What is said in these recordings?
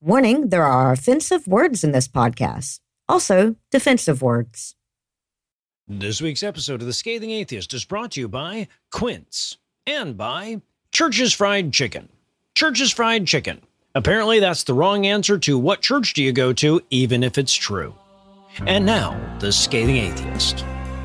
Warning, there are offensive words in this podcast. Also, defensive words. This week's episode of The Scathing Atheist is brought to you by Quince and by Church's Fried Chicken. Church's Fried Chicken. Apparently that's the wrong answer to what church do you go to, even if it's true. And now, The Scathing Atheist.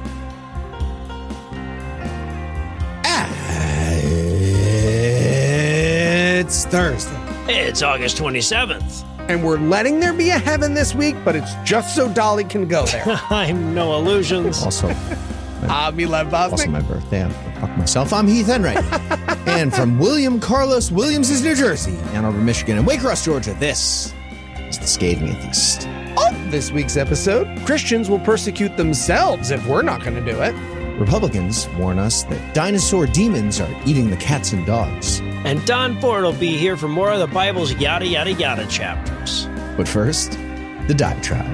It's Thursday. It's August 27th. And we're letting there be a heaven this week, but it's just so Dolly can go there. I'm No Illusions. Also, I'm Eli also Bosnick. my birthday. I'm gonna fuck myself. I'm Heath Enright. And from William Carlos Williams' New Jersey, Ann Arbor, Michigan, and Waycross, Georgia, this is The Scathing Atheist. On this week's episode, Christians will persecute themselves if we're not going to do it. Republicans warn us that dinosaur demons are eating the cats and dogs. And Don Ford will be here for more of the Bible's yada yada yada chapters. But first, the diatribe.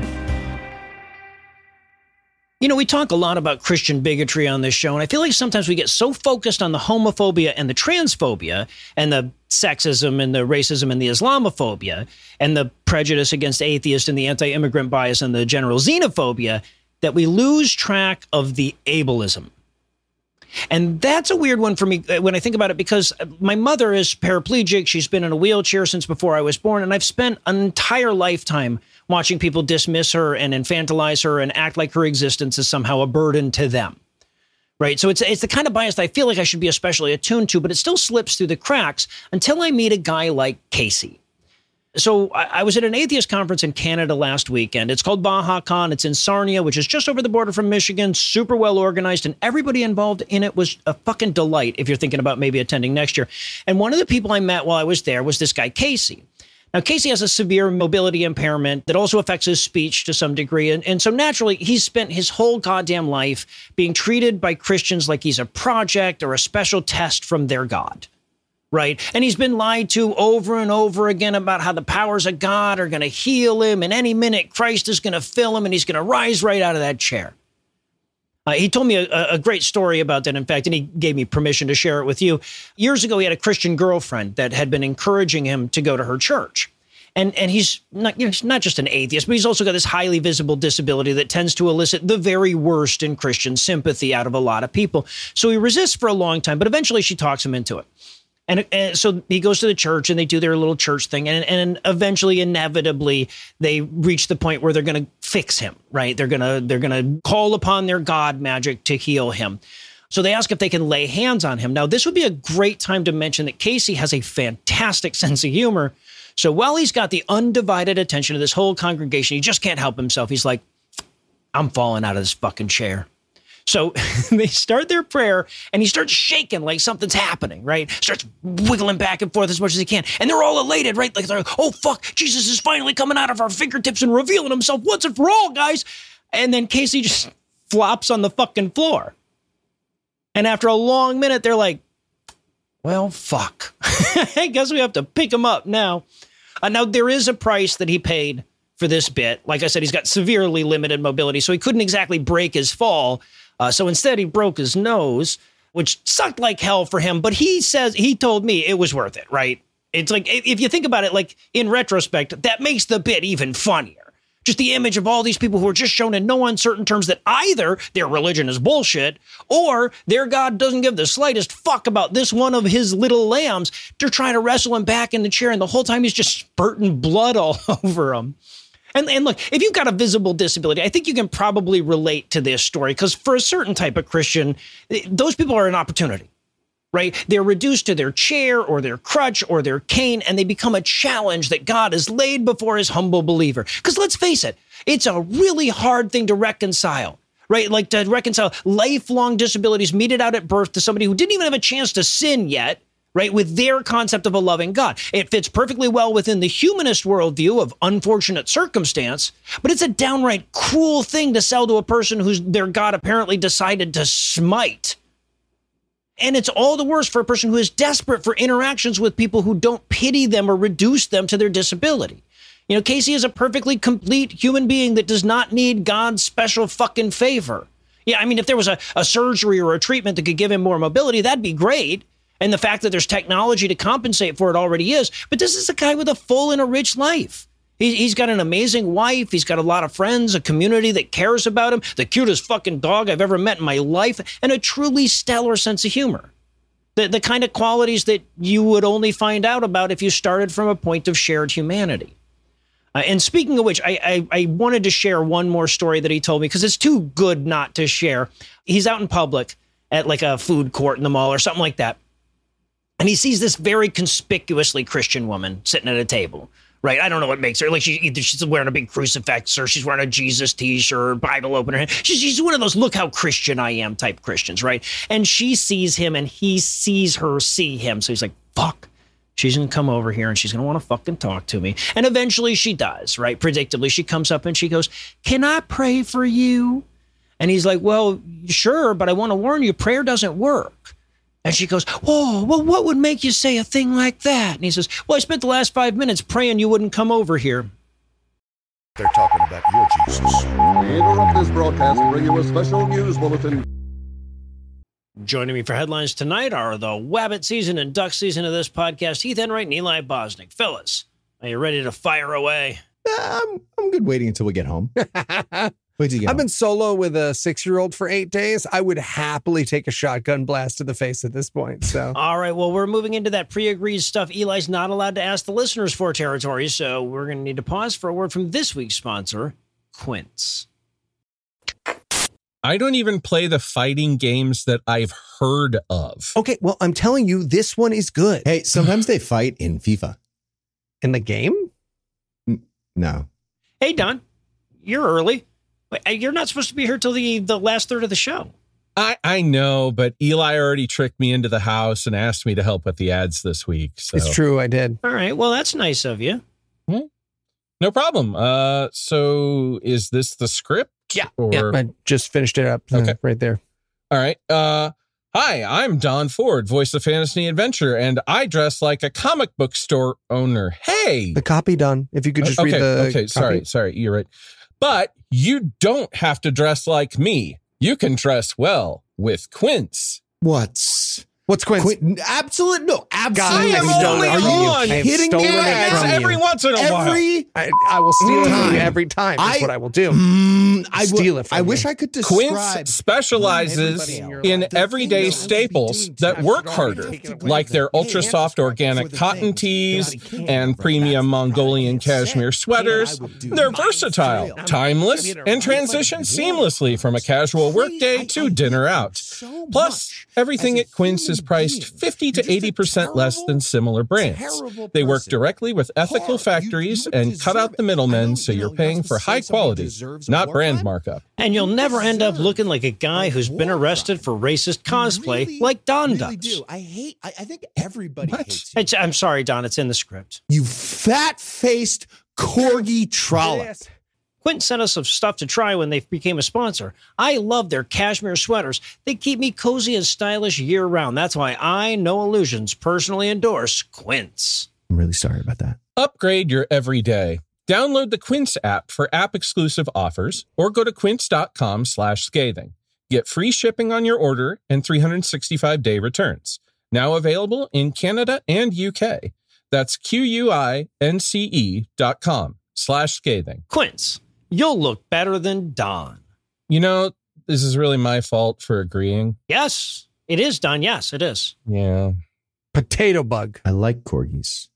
You know, we talk a lot about Christian bigotry on this show, and I feel like sometimes we get so focused on the homophobia and the transphobia and the sexism and the racism and the Islamophobia and the prejudice against atheists and the anti-immigrant bias and the general xenophobia that we lose track of the ableism. And that's a weird one for me when I think about it, because my mother is paraplegic. She's been in a wheelchair since before I was born. And I've spent an entire lifetime watching people dismiss her and infantilize her and act like her existence is somehow a burden to them. Right. So it's the kind of bias that I feel like I should be especially attuned to, but it still slips through the cracks until I meet a guy like Casey. So I was at an atheist conference in Canada last weekend. It's called BajaCon. It's in Sarnia, which is just over the border from Michigan, super well organized, and everybody involved in it was a fucking delight if you're thinking about maybe attending next year. And one of the people I met while I was there was this guy, Casey. Now, Casey has a severe mobility impairment that also affects his speech to some degree. And so naturally, he's spent his whole goddamn life being treated by Christians like he's a project or a special test from their God. Right. And he's been lied to over and over again about how the powers of God are going to heal him. And any minute Christ is going to fill him and he's going to rise right out of that chair. He told me a great story about that, in fact, and he gave me permission to share it with you. Years ago, he had a Christian girlfriend that had been encouraging him to go to her church. And he's not, he's not just an atheist, but he's also got this highly visible disability that tends to elicit the very worst in Christian sympathy out of a lot of people. So he resists for a long time, but eventually she talks him into it. And so he goes to the church and they do their little church thing. And eventually, inevitably, they reach the point where they're going to fix him, right? They're going to call upon their God magic to heal him. So they ask if they can lay hands on him. Now, this would be a great time to mention that Casey has a fantastic sense of humor. So while he's got the undivided attention of this whole congregation, he just can't help himself. He's like, I'm falling out of this fucking chair. So they start their prayer and he starts shaking like something's happening, right? Starts wiggling back and forth as much as he can. And they're all elated, right? Like they're like, oh, fuck, Jesus is finally coming out of our fingertips and revealing himself once and for all, guys. And then Casey just flops on the fucking floor. And after a long minute, they're like, well, fuck. I guess we have to pick him up now. Now, there is a price that he paid for this bit. Like I said, he's got severely limited mobility, so he couldn't exactly break his fall. So instead, he broke his nose, which sucked like hell for him. But he told me it was worth it, right? It's like, if you think about it, like in retrospect, that makes the bit even funnier. Just the image of all these people who are just shown in no uncertain terms that either their religion is bullshit or their God doesn't give the slightest fuck about this one of his little lambs. They're trying to wrestle him back in the chair, and the whole time he's just spurting blood all over him. And look, if you've got a visible disability, I think you can probably relate to this story, because for a certain type of Christian, those people are an opportunity, right? They're reduced to their chair or their crutch or their cane, and they become a challenge that God has laid before his humble believer. Because let's face it, it's a really hard thing to reconcile, right? Like to reconcile lifelong disabilities meted out at birth to somebody who didn't even have a chance to sin yet, right, with their concept of a loving God. It fits perfectly well within the humanist worldview of unfortunate circumstance, but it's a downright cruel thing to sell to a person whose their God apparently decided to smite. And it's all the worse for a person who is desperate for interactions with people who don't pity them or reduce them to their disability. You know, Casey is a perfectly complete human being that does not need God's special fucking favor. Yeah, I mean, if there was a surgery or a treatment that could give him more mobility, that'd be great. And the fact that there's technology to compensate for it already is. But this is a guy with a full and a rich life. He's got an amazing wife. He's got a lot of friends, a community that cares about him, the cutest fucking dog I've ever met in my life, and a truly stellar sense of humor. The kind of qualities that you would only find out about if you started from a point of shared humanity. And speaking of which, I wanted to share one more story that he told me because it's too good not to share. He's out in public at like a food court in the mall or something like that. And he sees this very conspicuously Christian woman sitting at a table. Right. I don't know what makes her like either she's wearing a big crucifix or she's wearing a Jesus T-shirt, Bible opener. She's one of those look how Christian I am type Christians. Right. And she sees him and he sees her see him. So he's like, fuck, she's going to come over here and she's going to want to fucking talk to me. And eventually she does. Right. Predictably, she comes up and she goes, can I pray for you? And he's like, well, sure. But I want to warn you, prayer doesn't work. And she goes, whoa, well, what would make you say a thing like that? And he says, well, I spent the last 5 minutes praying you wouldn't come over here. They're talking about your Jesus. We interrupt this broadcast to bring you a special news bulletin. Joining me for headlines tonight are the Wabbit season and duck season of this podcast, Heath Enright and Eli Bosnick. Fellas, are you ready to fire away? I'm good waiting until we get home. Wait till you get I've home. been solo with a 6-year-old for 8 days. I would happily take a shotgun blast to the face at this point. So, All right, well, we're moving into that pre-agreed stuff Eli's not allowed to ask the listeners for territory, so we're going to need to pause for a word from this week's sponsor, Quince. I don't even play the fighting games that I've heard of. okay, well, I'm telling you, this one is good. Hey, sometimes they fight in FIFA. In the game? No. Hey, Don, you're early. You're not supposed to be here till the last third of the show. I know, but Eli already tricked me into the house and asked me to help with the ads this week. So. It's true, I did. All right, well, that's nice of you. No problem. So is this the script? Yeah, Or... I just finished it up Okay. right there. All right. Hi, I'm Don Ford, voice of Fantasy Adventure, and I dress like a comic book store owner. Hey! The copy done. If you could just read the copy. Sorry, you're right. But you don't have to dress like me. You can dress well with Quince. What's Quince? Absolute no. I Absolutely. am I've only stolen it from you. on I have kidding stolen me? it ads from every you. once in a while. I will steal it from time. you every time. That's what I will do. Steal it from I you. wish I could describe. Quince specializes in everyday staples that work harder, like their ultra soft organic cotton tees and premium Mongolian cashmere sweaters. They're versatile, timeless, and transition seamlessly from a casual workday to dinner out. Plus, everything at Quince is priced 50 to 80% less than similar brands. They work directly with ethical factories and cut out the middlemen, so you're paying for high quality, not brand markup. And you'll never end up looking like a guy who's been arrested for racist cosplay like Don does. I think everybody hates you. I'm sorry, Don, it's in the script. You fat-faced corgi trollop. Quentin sent us some stuff to try when they became a sponsor. I love their cashmere sweaters. They keep me cozy and stylish year-round. That's why I, No Illusions, personally endorse Quince. I'm really sorry about that. Upgrade your everyday. Download the Quince app for app-exclusive offers or go to quince.com/scathing. Get free shipping on your order and 365-day returns. Now available in Canada and UK. That's QUINCE.com/scathing. Quince, you'll look better than Don. You know, this is really my fault for agreeing. Yes, it is, Don. Yes, it is. Yeah. Potato bug. I like corgis.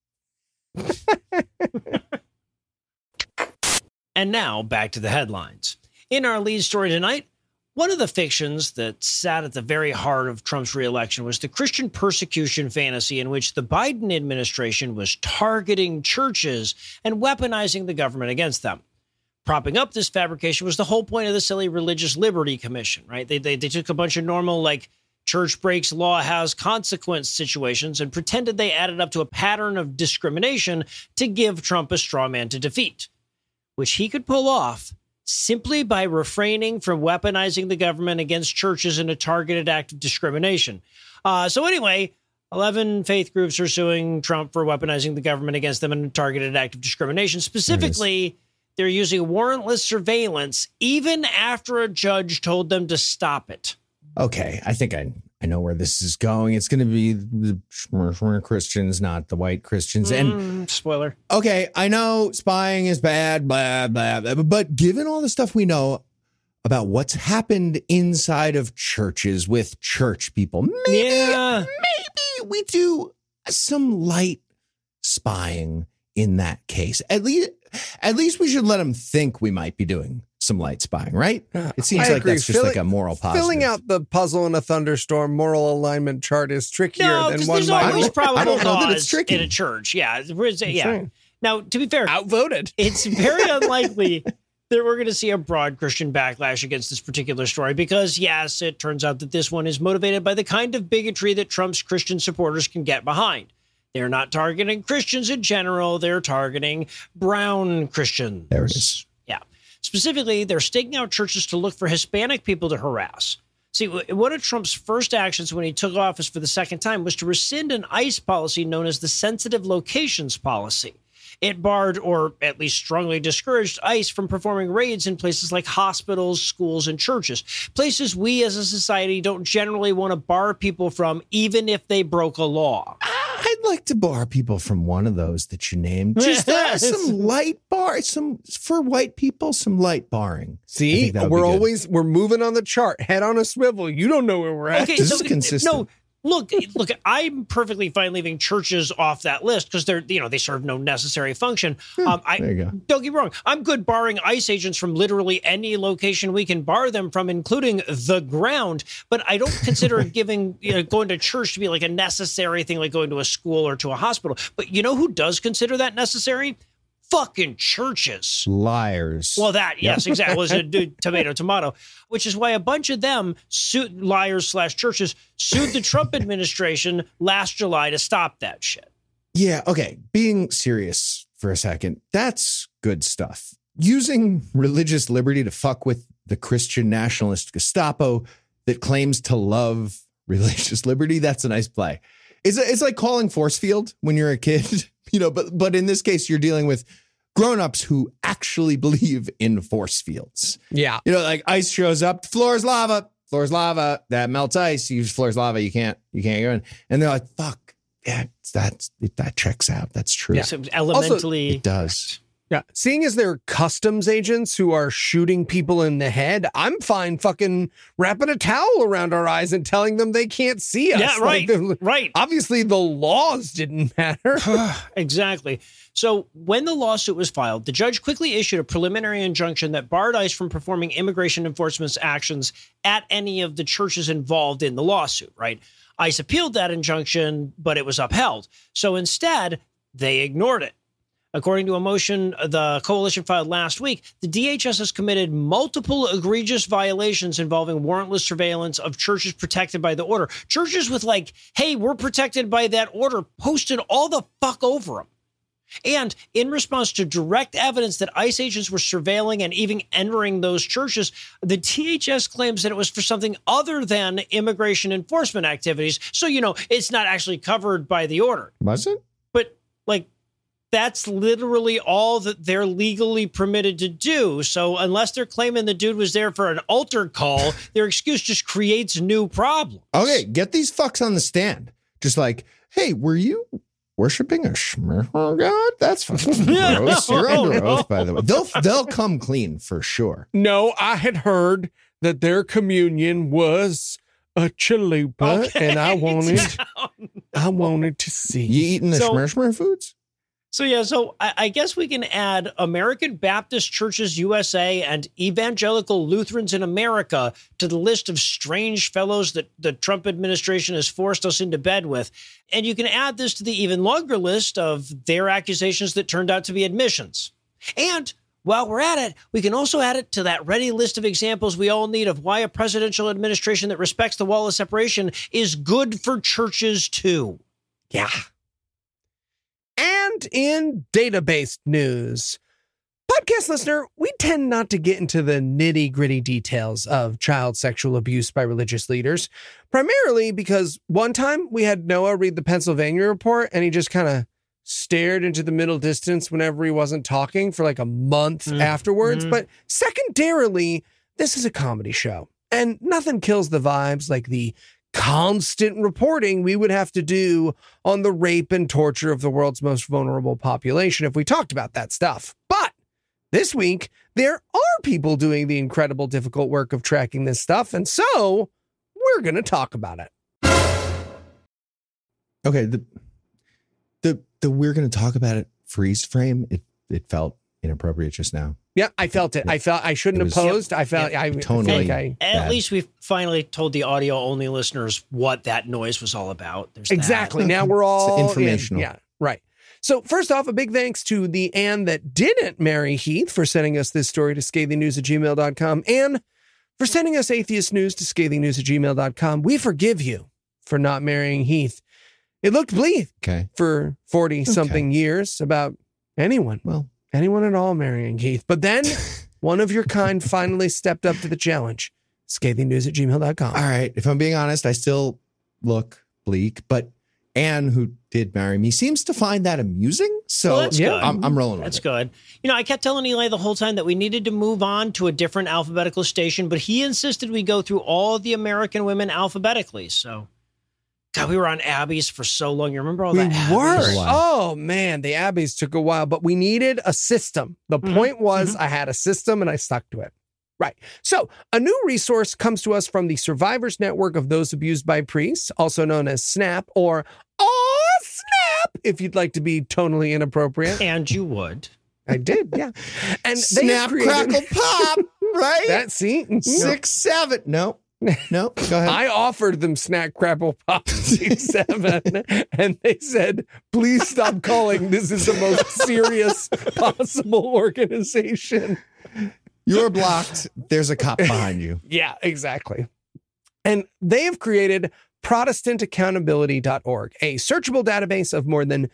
And now back to the headlines. In our lead story tonight, one of the fictions that sat at the very heart of Trump's reelection was the Christian persecution fantasy in which the Biden administration was targeting churches and weaponizing the government against them. Propping up this fabrication was the whole point of the silly Religious Liberty Commission, right? They took a bunch of normal, like, church breaks, law has consequence situations and pretended they added up to a pattern of discrimination to give Trump a straw man to defeat, which he could pull off simply by refraining from weaponizing the government against churches in a targeted act of discrimination. So anyway, 11 faith groups are suing Trump for weaponizing the government against them in a targeted act of discrimination. Specifically, they're using warrantless surveillance even after a judge told them to stop it. Okay, I think I know where this is going. It's going to be the Schmershmer Christians, not the white Christians. And spoiler. Okay, I know spying is bad, blah, blah, blah, but given all the stuff we know about what's happened inside of churches with church people, maybe we do some light spying in that case. At least we should let them think we might be doing some light spying, right? It seems like that's just like a moral positive. Filling out the puzzle in a thunderstorm moral alignment chart is trickier than one there's might. always probable I don't know that it's cause tricky. in a church. Yeah. Now, to be fair, Outvoted. it's very unlikely that we're going to see a broad Christian backlash against this particular story because, yes, it turns out that this one is motivated by the kind of bigotry that Trump's Christian supporters can get behind. They're not targeting Christians in general. They're targeting brown Christians. There it is. Yeah. Specifically, they're staking out churches to look for Hispanic people to harass. See, one of Trump's first actions when he took office for the second time was to rescind an ICE policy known as the Sensitive Locations Policy. It barred, or at least strongly discouraged, ICE from performing raids in places like hospitals, schools, and churches, places we as a society don't generally want to bar people from, even if they broke a law. I'd like to bar people from one of those that you named. Just some light bar, for white people, some light barring. See, we're moving on the chart, head on a swivel. You don't know where we're at. Okay, This is consistent. No, look, I'm perfectly fine leaving churches off that list because they serve no necessary function. There you go. Don't get me wrong. I'm good barring ICE agents from literally any location we can bar them from, including the ground. But I don't consider going to church to be like a necessary thing, like going to a school or to a hospital. But you know who does consider that necessary? Fucking churches. Liars. Well, yes, exactly. Well, it's a tomato, which is why a bunch of them liars/churches sued the Trump administration last July to stop that shit. Yeah, okay. Being serious for a second, that's good stuff. Using religious liberty to fuck with the Christian nationalist Gestapo that claims to love religious liberty, that's a nice play. It's like calling force field when you're a kid. But in this case, you're dealing with grown-ups who actually believe in force fields. Yeah. Like ice shows up, floor is lava, that melts ice, you use floor is lava, you can't go in. And they're like, fuck, yeah, that checks out. That's true. Yeah. So elementally. Also, it does. Yeah. Seeing as they're customs agents who are shooting people in the head, I'm fine fucking wrapping a towel around our eyes and telling them they can't see us. Yeah, right. Right. Obviously, the laws didn't matter. Exactly. So when the lawsuit was filed, the judge quickly issued a preliminary injunction that barred ICE from performing immigration enforcement actions at any of the churches involved in the lawsuit, right? ICE appealed that injunction, but it was upheld. So instead, they ignored it. According to a motion the coalition filed last week, the DHS has committed multiple egregious violations involving warrantless surveillance of churches protected by the order. Churches with hey, we're protected by that order, posted all the fuck over them. And in response to direct evidence that ICE agents were surveilling and even entering those churches, the DHS claims that it was for something other than immigration enforcement activities. So, it's not actually covered by the order. Was it? But that's literally all that they're legally permitted to do. So unless they're claiming the dude was there for an altar call, their excuse just creates new problems. Okay, get these fucks on the stand. Just hey, were you worshiping a Schmershmer god? That's fucking gross. You're under oath, by the way. They'll come clean for sure. No, I had heard that their communion was a chalupa, and I wanted to see. You eating the Schmershmer foods? So I guess we can add American Baptist Churches USA and Evangelical Lutherans in America to the list of strange fellows that the Trump administration has forced us into bed with. And you can add this to the even longer list of their accusations that turned out to be admissions. And while we're at it, we can also add it to that ready list of examples we all need of why a presidential administration that respects the wall of separation is good for churches too. Yeah. And in database news, podcast listener, we tend not to get into the nitty-gritty details of child sexual abuse by religious leaders, primarily because one time we had Noah read the Pennsylvania report and he just kind of stared into the middle distance whenever he wasn't talking for a month afterwards. But secondarily, this is a comedy show and nothing kills the vibes like the constant reporting we would have to do on the rape and torture of the world's most vulnerable population if we talked about that stuff. But this week, there are people doing the incredible, difficult work of tracking this stuff, and so we're going to talk about it. Okay, the we're going to talk about it freeze frame, it felt inappropriate just now. Yeah, I felt it. I shouldn't have posed. I felt totally. At least we've finally told the audio only listeners what that noise was all about. There's exactly. Now we're all informational. Yeah, right. So first off, a big thanks to the Anne that didn't marry Heath for sending us this story to scathingnews@gmail.com. Anne, for sending us atheist news to scathingnews@gmail.com. We forgive you for not marrying Heath. It looked bleak for 40-something years about anyone. Well, anyone at all marrying Heath. But then one of your kind finally stepped up to the challenge. Scathingnews@gmail.com. All right. If I'm being honest, I still look bleak, but Anne, who did marry me, seems to find that amusing. So well, that's good. I'm rolling with it. That's good. You know, I kept telling Eli the whole time that we needed to move on to a different alphabetical station, but he insisted we go through all the American women alphabetically. So, God, we were on Abby's for so long. You remember all that? We were. Oh, man, the Abbeys took a while, but we needed a system. The point was I had a system and I stuck to it. Right. So a new resource comes to us from the Survivors Network of Those Abused by Priests, also known as SNAP, or SNAP, if you'd like to be tonally inappropriate. And you would. I did, yeah. And Snap, crackle, pop, right? That scene. 6, 7. No, go ahead. I offered them Snack, Crapple, Pop 6, 7, and they said, please stop calling. This is the most serious possible organization. You're blocked. There's a cop behind you. Yeah, exactly. And they have created ProtestantAccountability.org, a searchable database of more than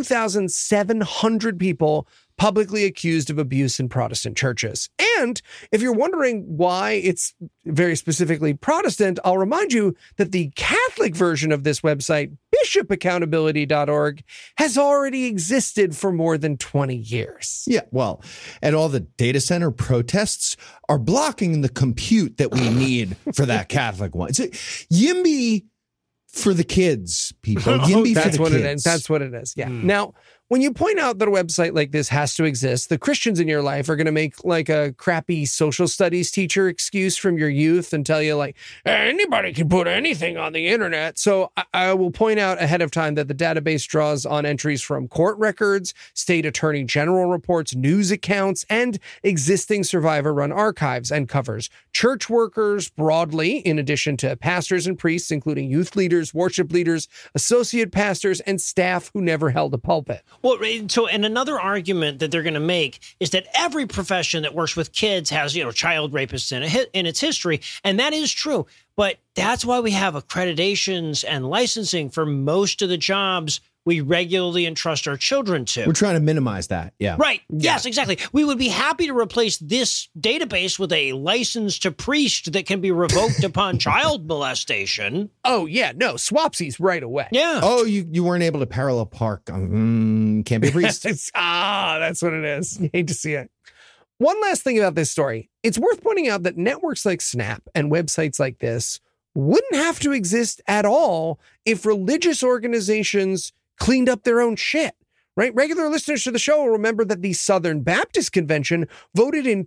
2,700 people publicly accused of abuse in Protestant churches. And if you're wondering why it's very specifically Protestant, I'll remind you that the Catholic version of this website, BishopAccountability.org, has already existed for more than 20 years. Yeah, well, and all the data center protests are blocking the compute that we need for that Catholic one. It's YIMBY for the kids, people. YIMBY for the kids. That's what it is. Yeah. Now, when you point out that a website like this has to exist, the Christians in your life are going to make like a crappy social studies teacher excuse from your youth and tell you like, anybody can put anything on the internet. So I will point out ahead of time that the database draws on entries from court records, state attorney general reports, news accounts, and existing survivor-run archives, and covers church workers broadly, in addition to pastors and priests, including youth leaders, worship leaders, associate pastors, and staff who never held a pulpit. Well, so, and another argument that they're going to make is that every profession that works with kids has, child rapists in its history. And that is true. But that's why we have accreditations and licensing for most of the jobs we regularly entrust our children to. We're trying to minimize that. Yeah. Right. Yeah. Yes, exactly. We would be happy to replace this database with a license to priest that can be revoked upon child molestation. Oh, yeah. No, swapsies right away. Yeah. Oh, you weren't able to parallel park. Can't be a priest. That's what it is. You hate to see it. One last thing about this story. It's worth pointing out that networks like Snap and websites like this wouldn't have to exist at all if religious organizations cleaned up their own shit, right? Regular listeners to the show will remember that the Southern Baptist Convention voted in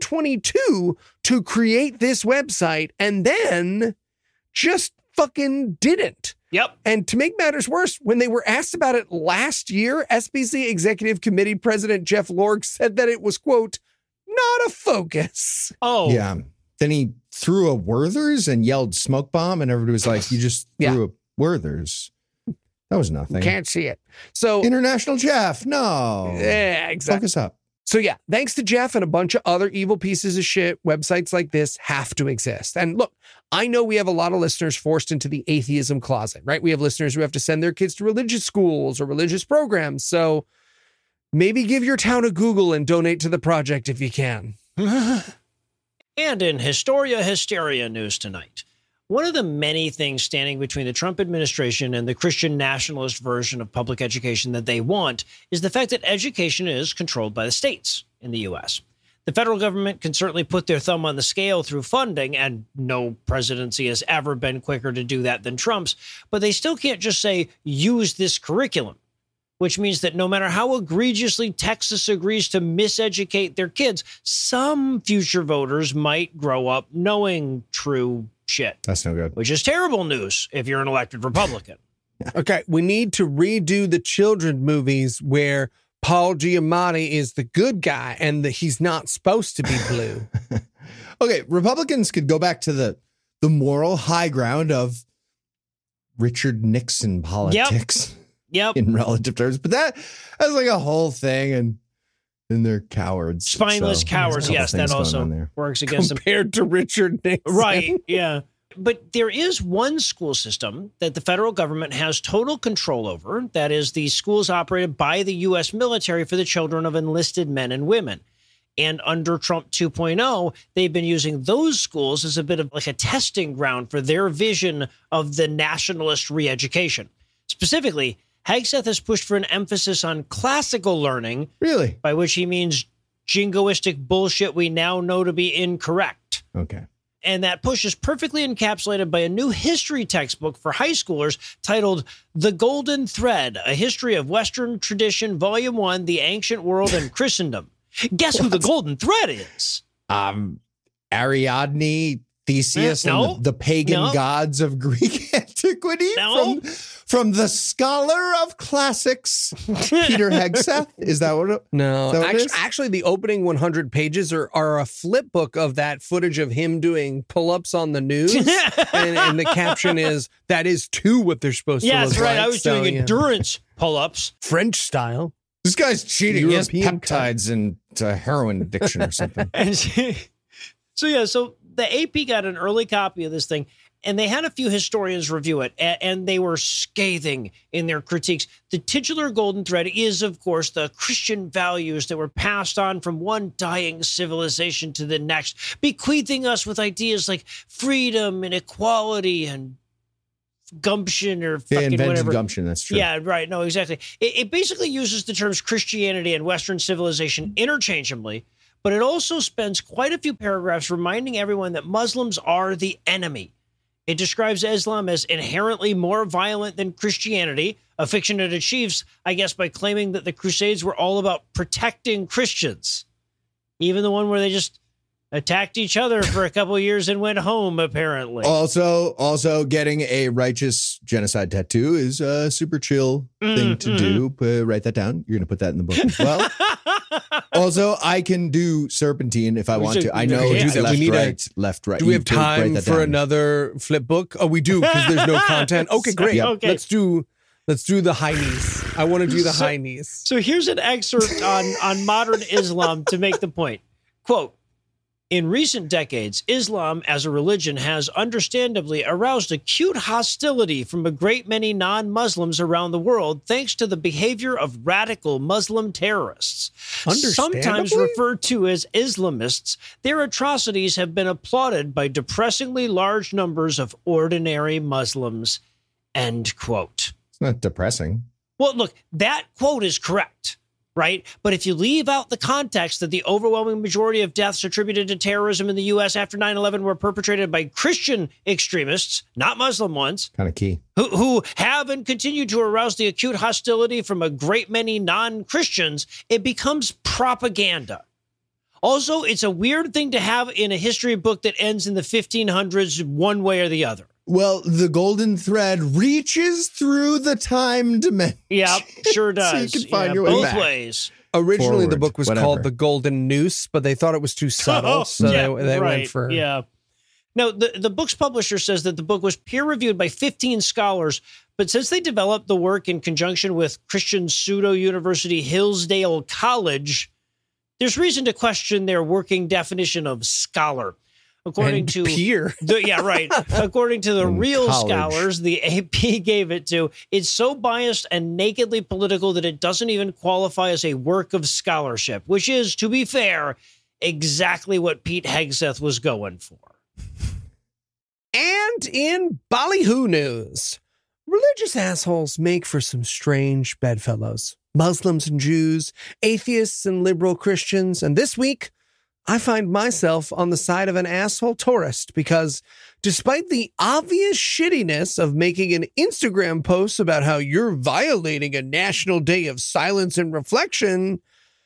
2022 to create this website and then just fucking didn't. Yep. And to make matters worse, when they were asked about it last year, SBC Executive Committee President Jeff Lorg said that it was, quote, not a focus. Oh. Yeah. Then he threw a Werther's and yelled smoke bomb, and everybody was like, you just threw a Werther's. That was nothing. Can't see it. So International Jeff, no. Yeah, exactly. Focus up. So yeah, thanks to Jeff and a bunch of other evil pieces of shit, websites like this have to exist. And look, I know we have a lot of listeners forced into the atheism closet, right? We have listeners who have to send their kids to religious schools or religious programs. So maybe give your town a Google and donate to the project if you can. And in Historia Hysteria news tonight, one of the many things standing between the Trump administration and the Christian nationalist version of public education that they want is the fact that education is controlled by the states in the U.S. The federal government can certainly put their thumb on the scale through funding, and no presidency has ever been quicker to do that than Trump's, but they still can't just say, use this curriculum, which means that no matter how egregiously Texas agrees to miseducate their kids, some future voters might grow up knowing true shit. That's no good. Which is terrible news if you're an elected Republican. Okay, we need to redo the children movies where Paul Giamatti is the good guy and that he's not supposed to be blue. Okay, Republicans could go back to the moral high ground of Richard Nixon politics. Yep. In relative terms, but that's like a whole thing, and they're cowards. Spineless cowards, yes, that also works against them. Compared to Richard Nixon. Right, yeah. But there is one school system that the federal government has total control over. That is the schools operated by the U.S. military for the children of enlisted men and women. And under Trump 2.0, they've been using those schools as a bit of like a testing ground for their vision of the nationalist re-education. Specifically, Hegseth has pushed for an emphasis on classical learning. Really? By which he means jingoistic bullshit we now know to be incorrect. Okay. And that push is perfectly encapsulated by a new history textbook for high schoolers titled The Golden Thread, A History of Western Tradition, Volume 1, The Ancient World and Christendom. Guess who the Golden Thread is? Ariadne, Theseus, and the pagan gods of Greek antiquity from the scholar of classics, Peter Hegseth. Is that what it No, is? actually, the opening 100 pages are a flip book of that footage of him doing pull-ups on the news. and the caption is, that is too what they're supposed to look like. Yes, right. I was doing endurance pull-ups. French style. This guy's cheating. He has European peptides into heroin addiction or something. So the AP got an early copy of this thing, and they had a few historians review it, and they were scathing in their critiques. The titular golden thread is, of course, the Christian values that were passed on from one dying civilization to the next, bequeathing us with ideas like freedom and equality and gumption or fucking whatever. Gumption, that's true. Yeah, right. No, exactly. It basically uses the terms Christianity and Western civilization interchangeably, but it also spends quite a few paragraphs reminding everyone that Muslims are the enemy. It describes Islam as inherently more violent than Christianity, a fiction it achieves, I guess, by claiming that the Crusades were all about protecting Christians. Even the one where they just attacked each other for a couple of years and went home, apparently. Also, getting a righteous genocide tattoo is a super chill thing to do. Write that down. You're going to put that in the book as well. Also, I can do serpentine if I want to. I know left, right. Do we have time for another flip book? Oh, we do, because there's no content. Okay, great. Yep. Okay. Let's do the high knees. I want to do the high knees. So here's an excerpt on modern Islam to make the point. Quote, in recent decades, Islam as a religion has understandably aroused acute hostility from a great many non-Muslims around the world thanks to the behavior of radical Muslim terrorists. Sometimes referred to as Islamists, their atrocities have been applauded by depressingly large numbers of ordinary Muslims. End quote. It's not depressing. Well, look, that quote is correct. Right? But if you leave out the context that the overwhelming majority of deaths attributed to terrorism in the U.S. after 9/11 were perpetrated by Christian extremists, not Muslim ones, kind of key, who have and continue to arouse the acute hostility from a great many non-Christians, it becomes propaganda. Also, it's a weird thing to have in a history book that ends in the 1500s one way or the other. Well, the golden thread reaches through the time dimension. Yep, sure does. So you can find your way both back. ways. Originally, the book was called The Golden Noose, but they thought it was too subtle, they went for... Yeah. No, the book's publisher says that the book was peer-reviewed by 15 scholars, but since they developed the work in conjunction with Christian pseudo-university Hillsdale College, there's reason to question their working definition of scholar. According to peer. According to the real college scholars, the AP gave it to, it's so biased and nakedly political that it doesn't even qualify as a work of scholarship, which is, to be fair, exactly what Pete Hegseth was going for. And in Ballyhoo news, religious assholes make for some strange bedfellows. Muslims and Jews, atheists and liberal Christians, and this week, I find myself on the side of an asshole tourist because despite the obvious shittiness of making an Instagram post about how you're violating a national day of silence and reflection,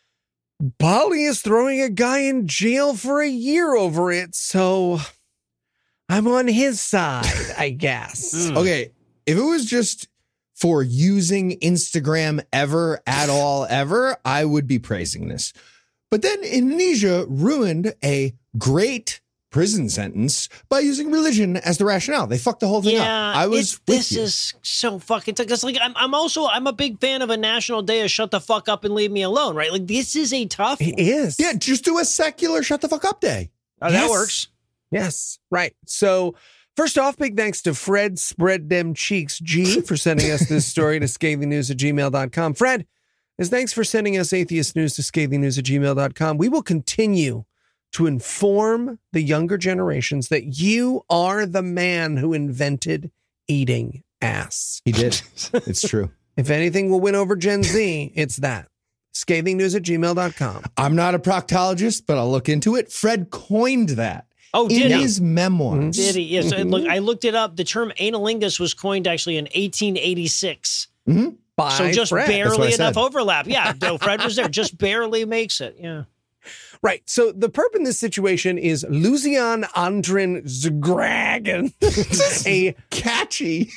Bali is throwing a guy in jail for a year over it, so I'm on his side, I guess. Okay, if it was just for using Instagram ever, at all, ever, I would be praising this. But then Indonesia ruined a great prison sentence by using religion as the rationale. They fucked the whole thing up. I was this is so fucking because like I'm a big fan of a national day of shut the fuck up and leave me alone, right? Like this is a tough one. It is. Yeah, just do a secular shut the fuck up day. Oh, that works. Yes, right. So first off, big thanks to Fred Spread Them Cheeks G for sending us this story to scathingnews@gmail.com. Fred, as thanks for sending us atheist news to scathingnews@gmail.com. We will continue to inform the younger generations that you are the man who invented eating ass. He did. It's true. If anything will win over Gen Z, it's that. scathingnews@gmail.com. I'm not a proctologist, but I'll look into it. Fred coined that. Oh, in his memoirs. Did he? Yes. Look, I looked it up. The term analingus was coined actually in 1886. By so just Fred. barely enough overlap. Yeah, no, Fred was there. Just barely makes it. Yeah. Right. So the perp in this situation is Lucian Andrin Zgragan, a catchy,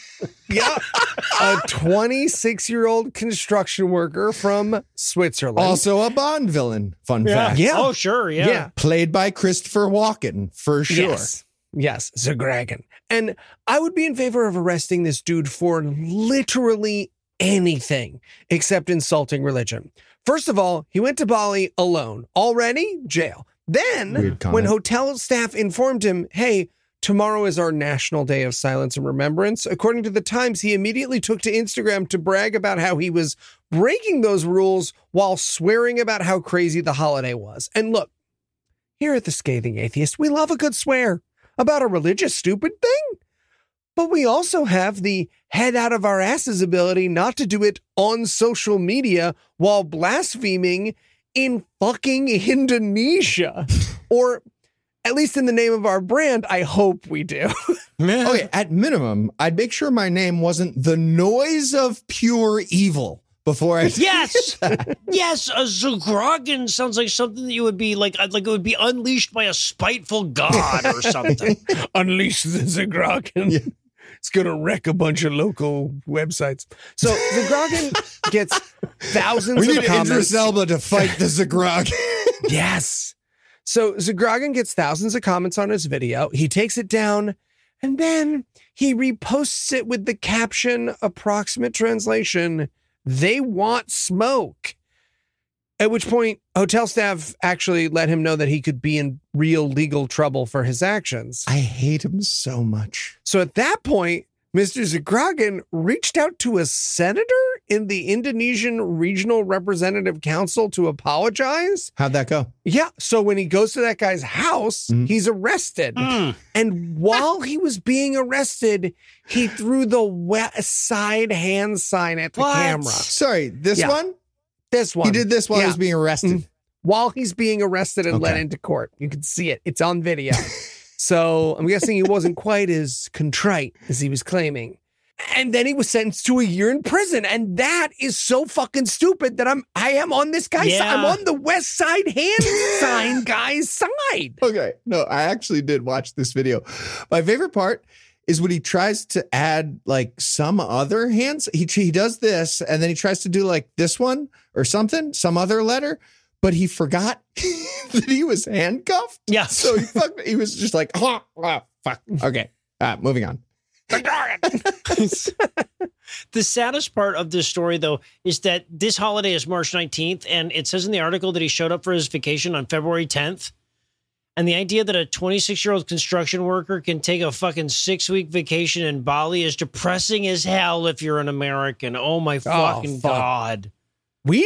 a 26-year-old construction worker from Switzerland. Also a Bond villain. Fun fact. Yeah. Oh, sure. Yeah. Played by Christopher Walken, for sure. Yes, Zgragan. And I would be in favor of arresting this dude for literally anything except insulting religion. First of all, he went to Bali alone. Already? Jail. Then, when hotel staff informed him, hey, tomorrow is our National Day of Silence and Remembrance, according to the Times, he immediately took to Instagram to brag about how he was breaking those rules while swearing about how crazy the holiday was. And look, here at the Scathing Atheist, we love a good swear about a religious stupid thing. But we also have the head out of our asses ability not to do it on social media while blaspheming in fucking Indonesia. Or at least in the name of our brand, I hope we do. Okay, at minimum, I'd make sure my name wasn't the noise of pure evil before I Yes. Yes, a Zgragan sounds like something that you would be like it would be unleashed by a spiteful god or something. Unleash the Zgragan. Yeah. It's going to wreck a bunch of local websites. So Zgragan gets thousands of comments. We need Idris Elba to fight the Zgragan. Yes. So Zgragan gets thousands of comments on his video. He takes it down and then he reposts it with the caption, approximate translation, "They want smoke." At which point, hotel staff actually let him know that he could be in real legal trouble for his actions. I hate him so much. So at that point, Mr. Zgragan reached out to a senator in the Indonesian Regional Representative Council to apologize. How'd that go? Yeah. So when he goes to that guy's house, he's arrested. And while he was being arrested, he threw the West Side hand sign at the camera. Sorry, this one? This one. He did this while he was being arrested. While he's being arrested and led into court. You can see it. It's on video. So I'm guessing he wasn't quite as contrite as he was claiming. And then he was sentenced to a year in prison. And that is so fucking stupid that I am on this guy's side. I'm on the West Side hand sign guy's side. Okay. No, I actually did watch this video. My favorite part is when he tries to add like some other hands. He does this and then he tries to do like this one or something, some other letter, but he forgot that he was handcuffed. Yeah. So he was just like, oh, fuck. Okay. Moving on. The saddest part of this story, though, is that this holiday is March 19th, and it says in the article that he showed up for his vacation on February 10th. And the idea that a 26-year-old construction worker can take a fucking 6-week vacation in Bali is depressing as hell if you're an American. Oh, my fucking God. We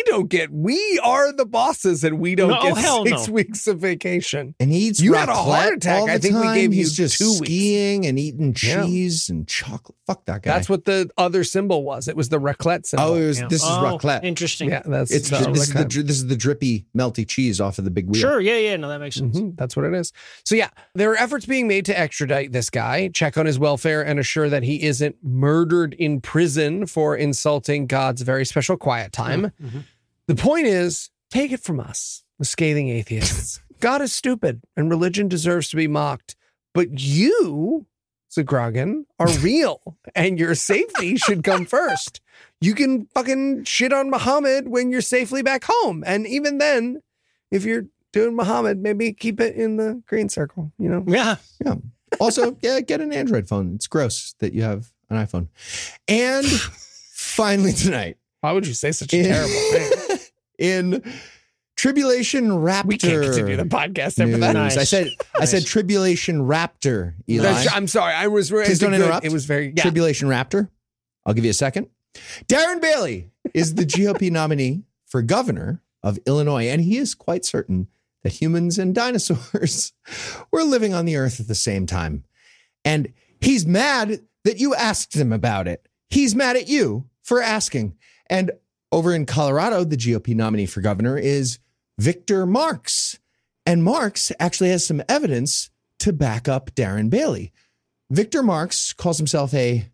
are the bosses, and we don't get hell 6 no. weeks of vacation. And he eats You had a heart raclette attack. all I the think we time. gave you He's just 2 weeks. skiing and eating cheese and chocolate. Fuck that guy. That's what the other symbol was. It was the raclette symbol. Oh, this is raclette. Interesting. Yeah, that's This is the drippy, melty cheese off of the big wheel. Sure. Yeah. No, that makes sense. That's what it is. So yeah, there are efforts being made to extradite this guy, check on his welfare, and assure that he isn't murdered in prison for insulting God's very special quiet time. The point is, take it from us, the scathing atheists. God is stupid and religion deserves to be mocked. But you, Zagragan, are real and your safety should come first. You can fucking shit on Muhammad when you're safely back home. And even then, if you're doing Muhammad, maybe keep it in the green circle, you know? Yeah. Yeah. Also, get an Android phone. It's gross that you have an iPhone. And finally tonight. Why would you say such a terrible thing? In Tribulation Raptor. We can't continue the podcast after that. news. Nice. I said Tribulation Raptor, Eli. I'm sorry. I was Please don't interrupt. It was very Tribulation Raptor. I'll give you a second. Darren Bailey is the GOP nominee for governor of Illinois, and he is quite certain that humans and dinosaurs were living on the earth at the same time. And he's mad that you asked him about it. He's mad at you for asking. And over in Colorado, the GOP nominee for governor is Victor Marx. And Marx actually has some evidence to back up Darren Bailey. Victor Marx calls himself a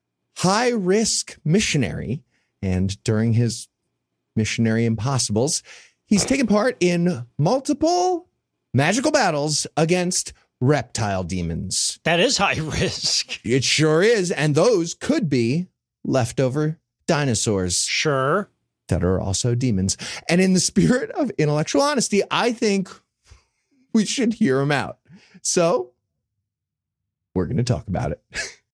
high-risk missionary. And during his missionary impossibles, he's taken part in multiple magical battles against reptile demons. That is high risk. It sure is. And those could be leftover dinosaurs. Sure. That are also demons. And in the spirit of intellectual honesty, I think we should hear him out. So we're going to talk about it.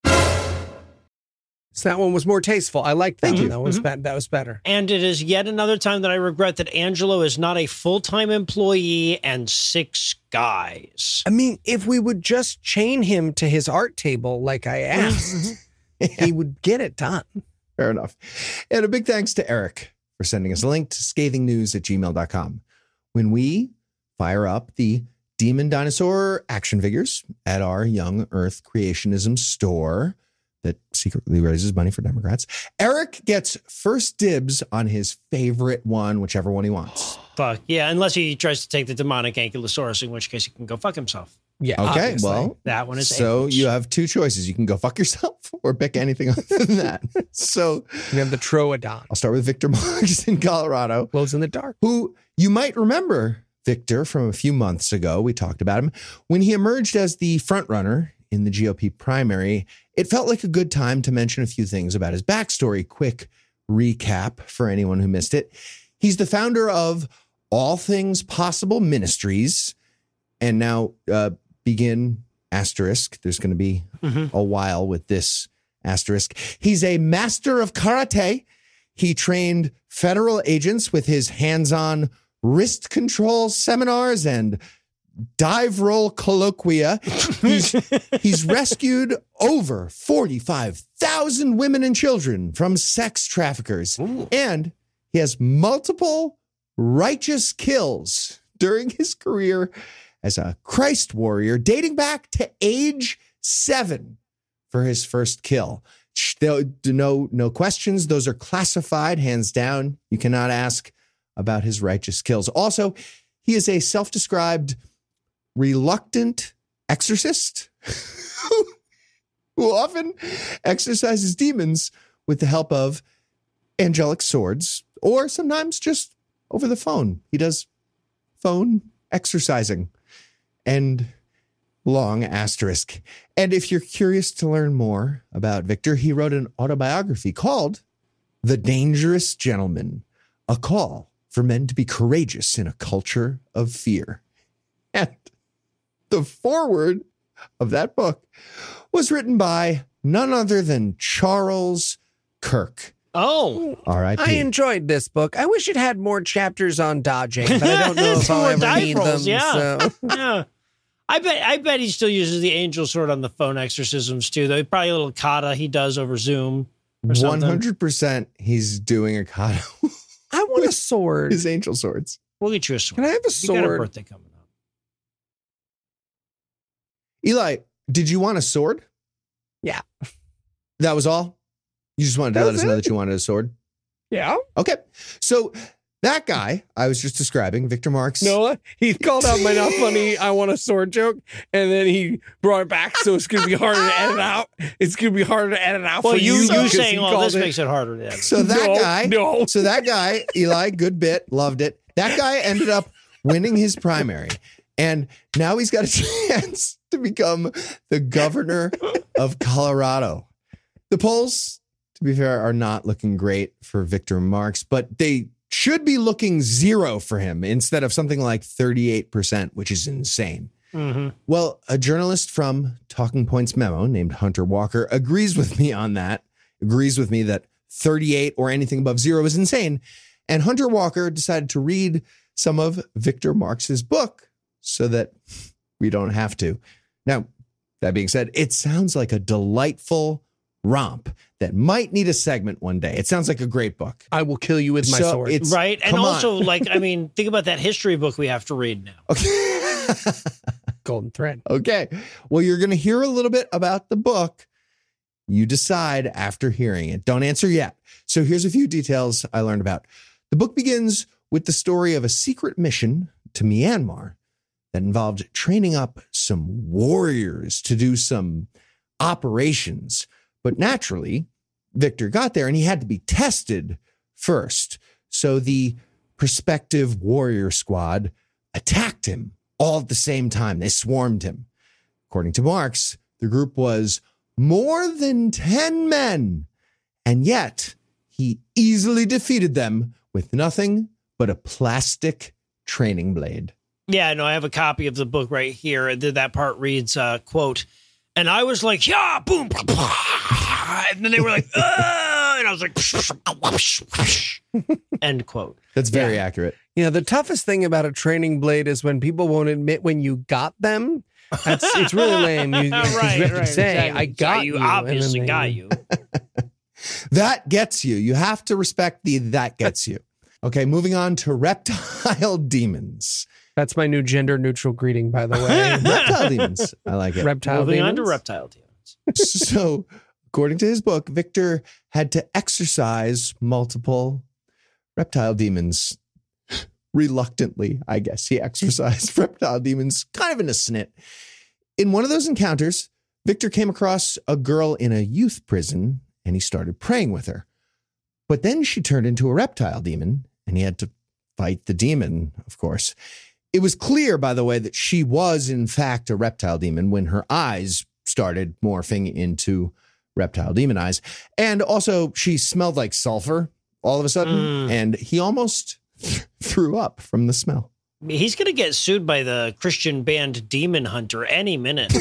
So that one was more tasteful. I liked that Thank one. you. That was better. And it is yet another time that I regret that Angelo is not a full-time employee and 6 guys. I mean, if we would just chain him to his art table like I asked, he would get it done. Fair enough. And a big thanks to Eric for sending us a link to scathingnews@gmail.com. When we fire up the demon dinosaur action figures at our Young Earth Creationism store that secretly raises money for Democrats, Eric gets first dibs on his favorite one, whichever one he wants. Fuck. Yeah, unless he tries to take the demonic ankylosaurus, in which case he can go fuck himself. Yeah. Okay, obviously. well, That one is so H. you have 2 choices. You can go fuck yourself or pick anything other than that. So we have the Troodon. I'll start with Victor Marx in Colorado. Glows in the dark. Who you might remember Victor from a few months ago. We talked about him when he emerged as the front runner in the GOP primary. It felt like a good time to mention a few things about his backstory. Quick recap for anyone who missed it. He's the founder of All Things Possible Ministries, and now begin asterisk. There's going to be a while with this asterisk. He's a master of karate. He trained federal agents with his hands-on wrist control seminars and dive roll colloquia. He's rescued over 45,000 women and children from sex traffickers. Ooh. And he has multiple righteous kills during his career as a Christ warrior, dating back to age 7 for his first kill. No questions. Those are classified, hands down. You cannot ask about his righteous kills. Also, he is a self-described reluctant exorcist who often exorcises demons with the help of angelic swords, or sometimes just over the phone. He does phone exorcising. And long asterisk. And if you're curious to learn more about Victor, he wrote an autobiography called The Dangerous Gentleman, a call for men to be courageous in a culture of fear. And the foreword of that book was written by none other than Charles Kirk. Oh, R.I.P. I enjoyed this book. I wish it had more chapters on dodging, but I don't know if I'll ever need them. Yeah. So. Yeah. I bet he still uses the angel sword on the phone exorcisms too, though. Probably a little kata he does over Zoom or something. 100% he's doing a kata I want a sword. His angel swords. We'll get you a sword. Can I have a You got a sword? birthday coming up. Eli, did you want a sword? Yeah. That was all? You just wanted to That let was us know it? that you wanted a sword? Yeah. Okay. So that guy I was just describing, Victor Marx. Noah, he called out my not funny, I want a sword joke, and then he brought it back, so it's going to be harder to edit out. It's going to be harder to edit out Well, for you because he saying all this called it- makes it harder to edit. So that No, guy, no. so that guy, Eli, good bit, loved it. That guy ended up winning his primary. And now he's got a chance to become the governor of Colorado. The polls, to be fair, are not looking great for Victor Marx, but they should be looking 0 for him instead of something like 38%, which is insane. Mm-hmm. Well, a journalist from Talking Points Memo named Hunter Walker agrees with me on that, agrees with me that 38 or anything above 0 is insane. And Hunter Walker decided to read some of Victor Marx's book so that we don't have to. Now, that being said, it sounds like a delightful romp that might need a segment one day. It sounds like a great book. I will kill you with my So sword. it's- Right. And come on. also, like, I mean, think about that history book we have to read now. Okay. Golden thread. Okay. Well, you're going to hear a little bit about the book. You decide after hearing it. Don't answer yet. So here's a few details I learned about. The book begins with the story of a secret mission to Myanmar that involved training up some warriors to do some operations. But naturally, Victor got there and he had to be tested first. So the prospective warrior squad attacked him all at the same time. They swarmed him. According to Marx, the group was more than 10 men, and yet he easily defeated them with nothing but a plastic training blade. Yeah, no, I have a copy of the book right here. That part reads, quote, and I was like, yeah, boom. And then they were like, and I was like, end quote. That's very accurate. You know, the toughest thing about a training blade is when people won't admit when you got them. It's really lame. You have to say, exactly. I got you. you. Obviously and then got they- you. That gets you. You have to respect the that gets you. Okay, moving on to reptile demons. That's my new gender neutral greeting, by the way. Reptile demons. I like it. Reptile Moving demons. on to reptile demons. So, according to his book, Victor had to exorcise multiple reptile demons. Reluctantly, I guess. He exorcised reptile demons kind of in a snit. In one of those encounters, Victor came across a girl in a youth prison and he started praying with her. But then she turned into a reptile demon and he had to fight the demon, of course. It was clear, by the way, that she was in fact a reptile demon when her eyes started morphing into reptile demon eyes. And also she smelled like sulfur all of a sudden. And he almost threw up from the smell. He's going to get sued by the Christian band Demon Hunter any minute.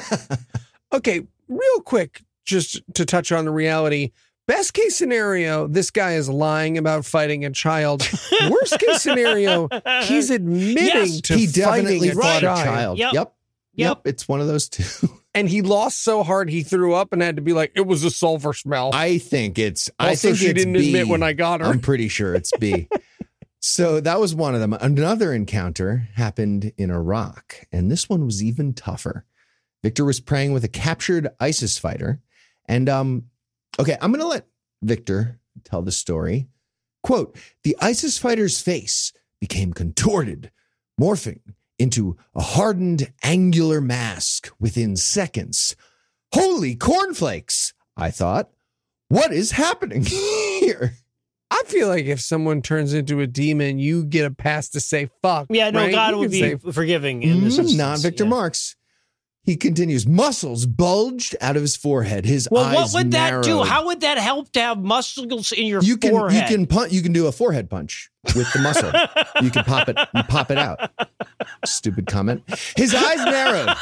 Okay, real quick, just to touch on the reality. Best case scenario, this guy is lying about fighting a child. Worst case scenario, he's admitting Yes, to He definitely fighting fought a a child. child. Yep. Yep. It's one of those two. And he lost so hard he threw up and had to be like, it was a sulfur smell. I think it's. Also, I think she it's didn't B. admit when I got her. I'm pretty sure it's B. So that was one of them. Another encounter happened in Iraq, and this one was even tougher. Victor was praying with a captured ISIS fighter, and okay, I'm going to let Victor tell the story. Quote: the ISIS fighter's face became contorted, morphing into a hardened, angular mask within seconds. Holy cornflakes, I thought. What is happening here? I feel like if someone turns into a demon, you get a pass to say fuck. Yeah, no, right? God You would can be say, forgiving in this instance. Not Victor yeah. Marx. He continues. Muscles bulged out of his forehead. His Well, eyes what would that do? narrowed. How would that help to have muscles in your you can forehead? you can do a forehead punch with the muscle. You can pop it out. Stupid comment. His eyes narrowed.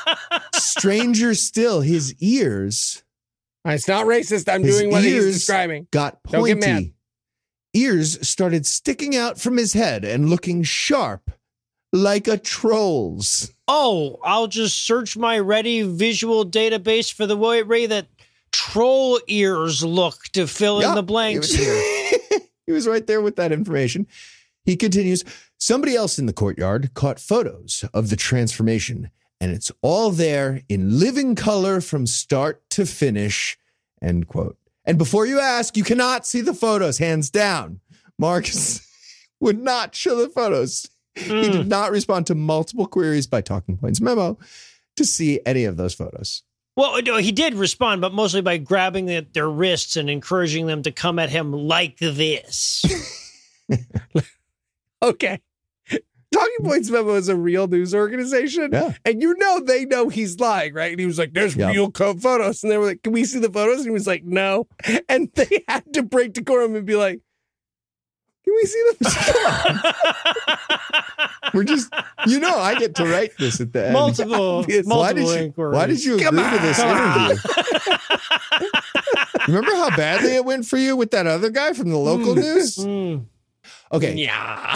Stranger still, his ears it's not racist. I'm His doing what he's ears describing. got Don't get mad. pointy. Ears started sticking out from his head and looking sharp like a troll's. Oh, I'll just search my ready visual database for the way that troll ears look to fill in Yeah, the blanks it was- here. He was right there with that information. He continues, somebody else in the courtyard caught photos of the transformation, and it's all there in living color from start to finish, end quote. And before you ask, you cannot see the photos, hands down. Marcus would not show the photos. He did not respond to multiple queries by Talking Points memo to see any of those photos. Well, no, he did respond, but mostly by grabbing their wrists and encouraging them to come at him like this. Okay. Talking Points Memo is a real news organization. Yeah. And they know he's lying, right? And he was like, there's real photos. And they were like, can we see the photos? And he was like, no. And they had to break decorum and be like, can we see the We're just, I get to write this at the end. Multiple inquiries. Why did you agree to this interview? Remember how badly it went for you with that other guy from the local news? Okay. Yeah.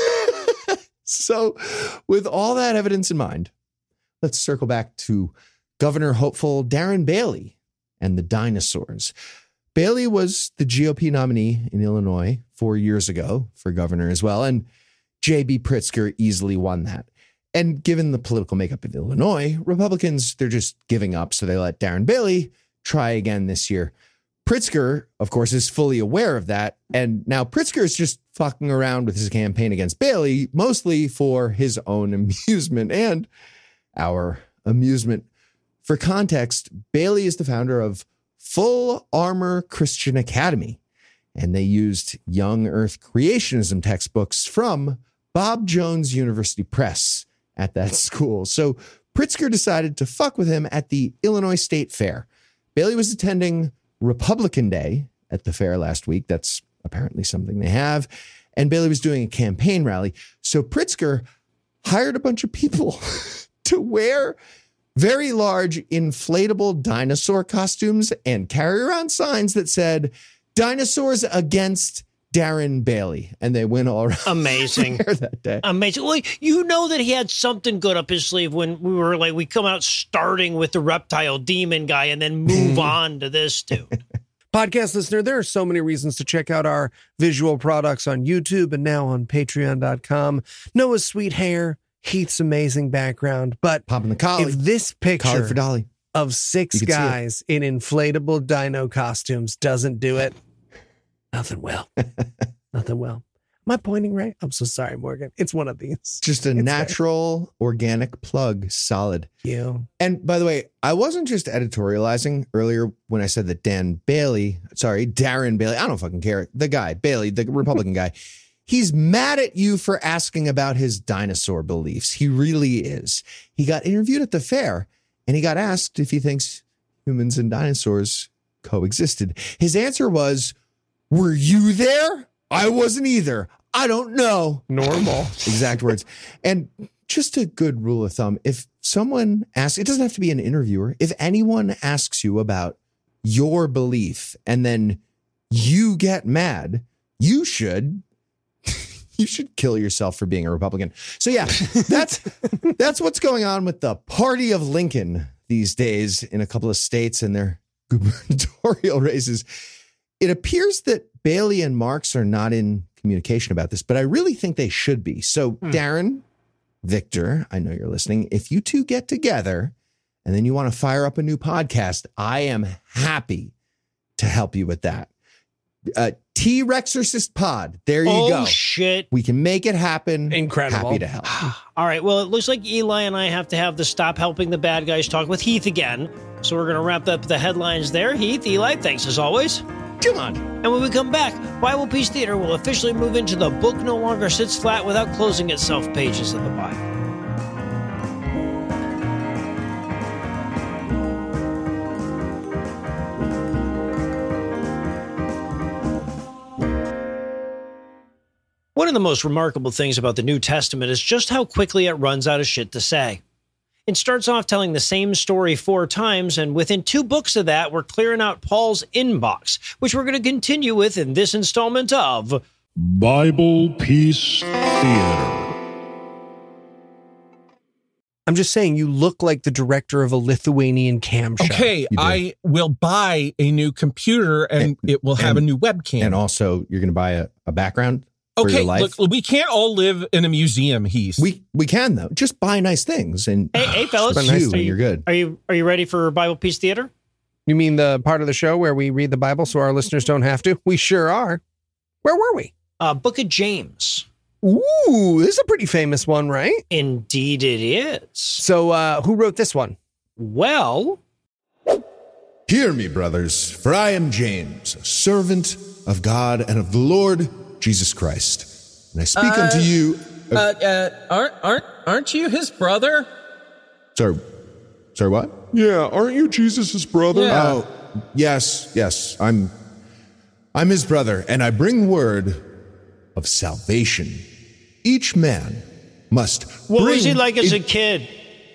So with all that evidence in mind, let's circle back to Governor hopeful Darren Bailey and the dinosaurs. Bailey was the GOP nominee in Illinois 4 years ago for governor as well, and J.B. Pritzker easily won that. And given the political makeup of Illinois, Republicans, they're just giving up, so they let Darren Bailey try again this year. Pritzker, of course, is fully aware of that, and now Pritzker is just fucking around with his campaign against Bailey, mostly for his own amusement and our amusement. For context, Bailey is the founder of Full Armor Christian Academy, and they used young earth creationism textbooks from Bob Jones University Press at that school. So Pritzker decided to fuck with him at the Illinois State Fair. Bailey was attending Republican Day at the fair last week. That's apparently something they have. And Bailey was doing a campaign rally. So Pritzker hired a bunch of people to wear very large inflatable dinosaur costumes and carry around signs that said dinosaurs against Darren Bailey. And they went all around. Amazing. That day. Amazing. Well, that he had something good up his sleeve when we come out starting with the reptile demon guy and then move on to this dude. Podcast listener, there are so many reasons to check out our visual products on YouTube and now on patreon.com. Noah's sweet hair, Heath's amazing background, but popping the collie. If this picture for Dolly of six guys in inflatable dino costumes doesn't do it, nothing will. Nothing will. Am I pointing right? I'm so sorry, Morgan. It's one of these. Just a natural, organic plug. Solid. You. And by the way, I wasn't just editorializing earlier when I said that Darren Bailey, I don't fucking care. The guy, Bailey, the Republican guy, he's mad at you for asking about his dinosaur beliefs. He really is. He got interviewed at the fair and he got asked if he thinks humans and dinosaurs coexisted. His answer was, were you there? I wasn't either. I don't know. Normal. Exact words. And just a good rule of thumb, if someone asks, it doesn't have to be an interviewer. If anyone asks you about your belief and then you get mad, you should kill yourself for being a Republican. So yeah, that's what's going on with the Party of Lincoln these days in a couple of states and their gubernatorial races. It appears that Bailey and Marks are not in communication about this, but I really think they should be. So Darren, Victor, I know you're listening. If you two get together and then you want to fire up a new podcast, I am happy to help you with that. T-Rexorcist Pod. There you go. Oh, shit. We can make it happen. Incredible. Happy to help. All right. Well, it looks like Eli and I have to have the Stop Helping the Bad Guys talk with Heath again. So we're going to wrap up the headlines there. Heath, Eli, thanks as always. Come on. And when we come back, Bible Peace Theater will officially move into the book no longer sits flat without closing itself pages of the Bible. One of the most remarkable things about the New Testament is just how quickly it runs out of shit to say. It starts off telling the same story 4 times, and within 2 books of that, we're clearing out Paul's inbox, which we're going to continue with in this installment of Bible Peace Theater. I'm just saying, you look like the director of a Lithuanian cam show. Okay, I will buy a new computer and it will have a new webcam. And also, you're going to buy a background for your life. Look, we can't all live in a museum, Heath. We can, though. Just buy nice things. And Hey, fellas. You're good. Are you ready for Bible Peace Theater? You mean the part of the show where we read the Bible so our listeners don't have to? We sure are. Where were we? Book of James. Ooh, this is a pretty famous one, right? Indeed it is. So who wrote this one? Well, Hear me, brothers, for I am James, a servant of God and of the Lord Jesus Christ. And I speak unto you. Aren't you his brother? Sorry, what? Yeah, aren't you Jesus' brother? Yeah. Oh, yes, I'm his brother, and I bring word of salvation. Each man must what bring was he like as a kid?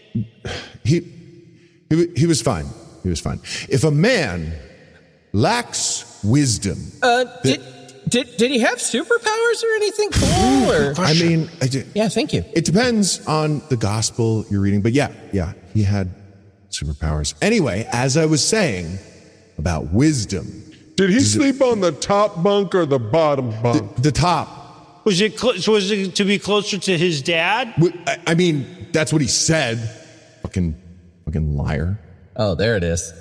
He was fine. He was fine. If a man lacks wisdom, Did he have superpowers or anything cool? Or? I mean, Yeah, thank you. it depends on the gospel you're reading, but yeah, he had superpowers. Anyway, as I was saying about wisdom, Did he sleep on the top bunk or the bottom bunk? the top. Was it to be closer to his dad? I mean, that's what he said. Fucking liar. Oh, there it is.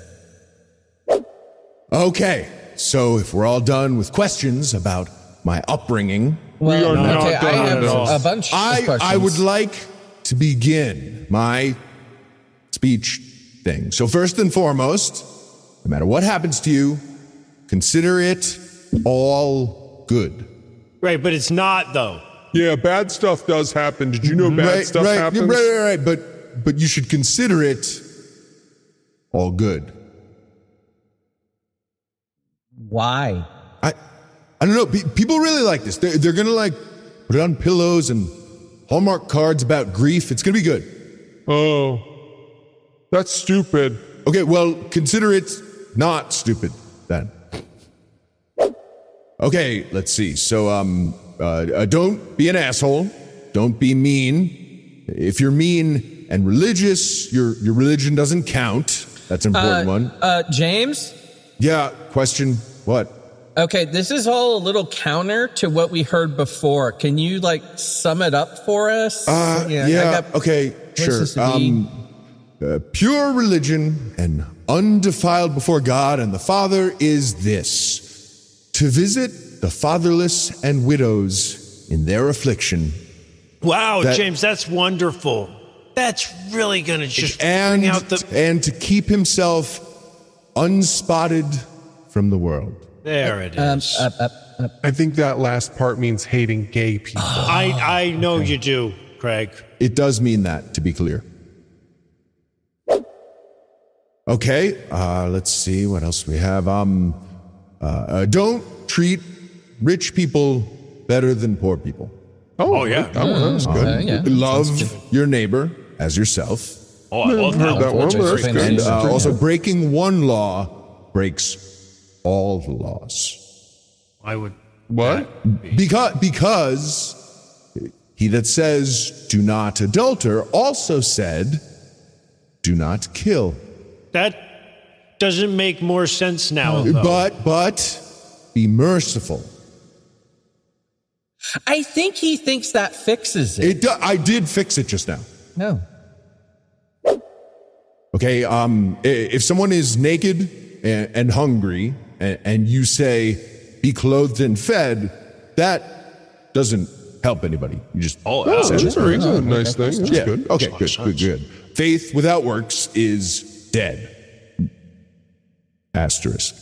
Okay, so if we're all done with questions about my upbringing, Well, are not okay, done I have at all. a bunch of questions. I would like to begin my speech thing. So first and foremost, no matter what happens to you, consider it all good. Right, but it's not, though. Yeah, bad stuff does happen. Did you know bad stuff happens? Right. But you should consider it all good. Why? I don't know. People really like this. They're gonna like put it on pillows and Hallmark cards about grief. It's gonna be good. Oh, that's stupid. Okay, well, consider it not stupid then. Okay, let's see. So, don't be an asshole. Don't be mean. If you're mean and religious, your religion doesn't count. That's an important one. James? Yeah, question, what? Okay, this is all a little counter to what we heard before. Can you, sum it up for us? Okay, sure. places to be. Pure religion and undefiled before God and the Father is this: to visit the fatherless and widows in their affliction. Wow, James, that's wonderful. That's really going to just bring out the... And to keep himself unspotted from the world. There it is. I think that last part means hating gay people. I know you do, Craig. It does mean that, to be clear. Okay, let's see what else we have. Don't treat rich people better than poor people. Oh yeah, that was good. Yeah. Love your neighbor as yourself. Oh, I love Heard that one. That's good. And also, breaking one law breaks all the laws. I would... What? Because he that says, do not adulter, also said, do not kill. That doesn't make more sense now, though. But be merciful. I think he thinks that fixes it. I did fix it just now. No. Okay, if someone is naked and hungry, and you say, be clothed and fed, that doesn't help anybody. You just That's a nice thing. That's good. Okay, good. Faith without works is dead. Asterisk.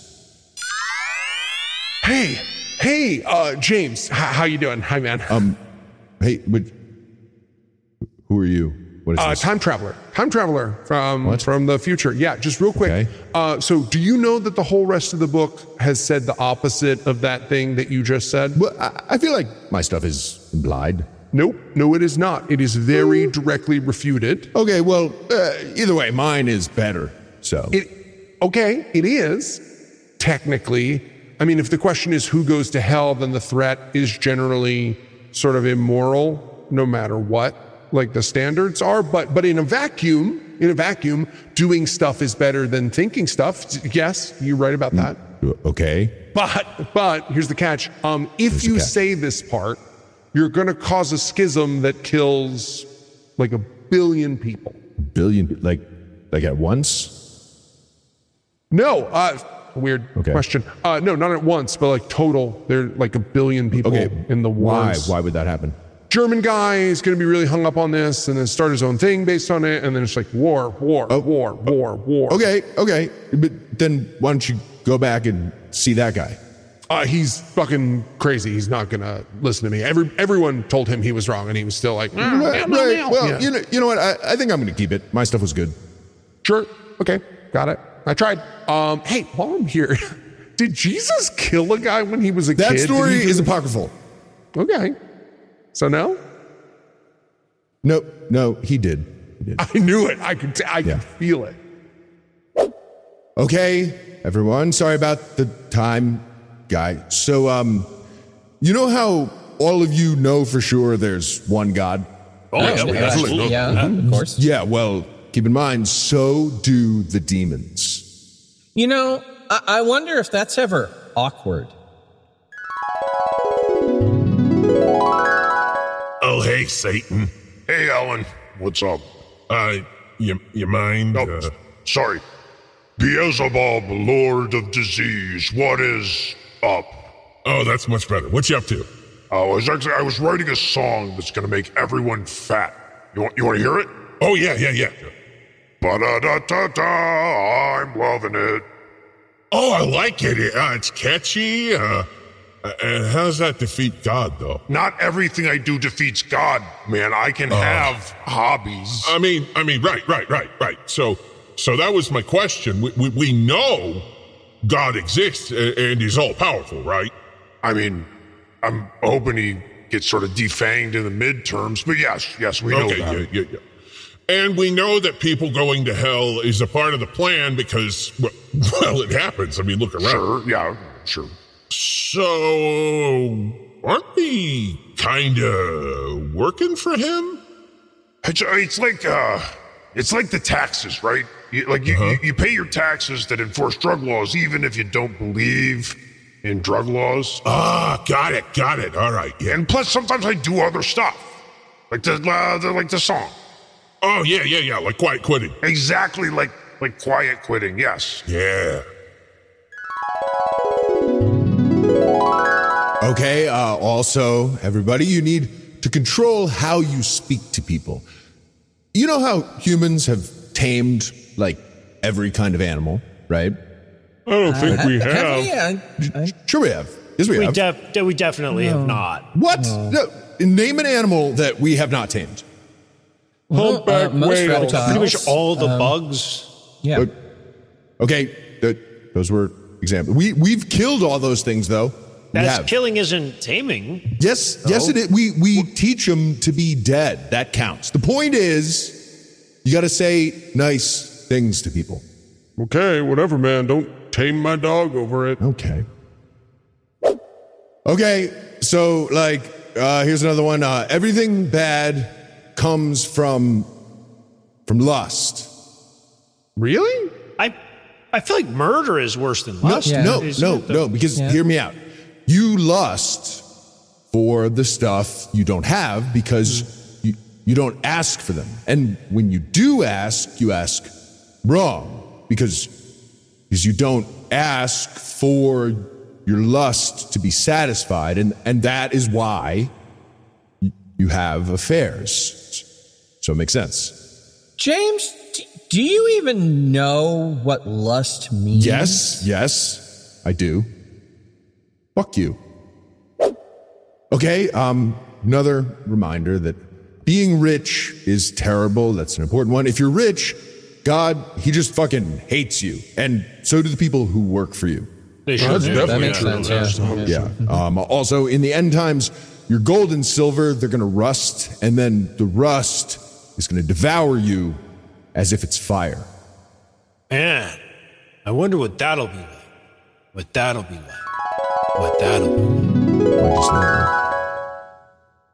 Hey, James, how you doing? Hi, man. Hey, but who are you? What is this? Time traveler from the future. Yeah, just real quick. Okay. So do you know that the whole rest of the book has said the opposite of that thing that you just said? Well, I feel like my stuff is implied. Nope. No, it is not. It is very directly refuted. Okay, well, either way, mine is better. So It is technically. I mean, if the question is who goes to hell, then the threat is generally sort of immoral, no matter what. like the standards are, but in a vacuum, doing stuff is better than thinking stuff. Yes, you're right about that. Okay. But here's the catch. If you say this part, you're going to cause a schism that kills like 1 billion people. Billion, like at once? No, weird question. No, not at once, but like total. There are like 1 billion people in the wars. Why would that happen? German guy is going to be really hung up on this and then start his own thing based on it. And then it's like war. Okay. But then why don't you go back and see that guy? He's fucking crazy. He's not going to listen to me. Everyone told him he was wrong and he was still like, right. Well, yeah. You know what? I think I'm going to keep it. My stuff was good. Sure. Okay. Got it. I tried. Hey, while I'm here, did Jesus kill a guy when he was a kid? That story is apocryphal. Okay. So no? No, he did. I knew it. I could feel it. Okay, everyone. Sorry about the time, guy. So, you know how all of you know for sure there's one God? Absolutely. Yeah, of course. Yeah, well, keep in mind, so do the demons. You know, I wonder if that's ever awkward. Oh, hey, Satan. Hey, Alan. What's up? You mind? Oh, sorry. Beelzebub, Lord of Disease, what is up? Oh, that's much better. What you up to? I was writing a song that's gonna make everyone fat. You want to hear it? Oh, yeah. Ba-da-da-da-da, I'm loving it. Oh, I like it. It's catchy. And how does that defeat God, though? Not everything I do defeats God, man. I can have hobbies. I mean, right. So that was my question. We know God exists and he's all powerful, right? I mean, I'm hoping he gets sort of defanged in the midterms, but yes, we know that. Yeah. And we know that people going to hell is a part of the plan because, well, it happens. I mean, look around. Sure. So, aren't we kind of working for him? It's like the taxes, right? You pay your taxes that enforce drug laws, even if you don't believe in drug laws. Got it. All right, yeah. And plus, sometimes I do other stuff, like the song. Oh yeah, like quiet quitting. Exactly, like quiet quitting. Yes. Yeah. Okay, also, everybody, you need to control how you speak to people. You know how humans have tamed, like, every kind of animal, right? I don't think we have. Sure we have. Yes, we have. We definitely have not. What? No. Name an animal that we have not tamed. Humpback whales. Pretty much all the bugs. Yeah. Okay, those were examples. We've killed all those things, though. Killing isn't taming. Yes, it is. We teach them to be dead. That counts. The point is, you got to say nice things to people. Okay, whatever, man. Don't tame my dog over it. Okay, so, here's another one. Everything bad comes from lust. Really? I feel like murder is worse than lust. No, because hear me out. You lust for the stuff you don't have because you don't ask for them. And when you do ask, you ask wrong because you don't ask for your lust to be satisfied. And that is why you have affairs. So it makes sense. James, do you even know what lust means? Yes, I do. Fuck you. Okay, another reminder that being rich is terrible. That's an important one. If you're rich, God, he just fucking hates you. And so do the people who work for you. They should. That makes sense, yeah. Also, in the end times, your gold and silver, they're going to rust, and then the rust is going to devour you as if it's fire. Man, I wonder what that'll be like.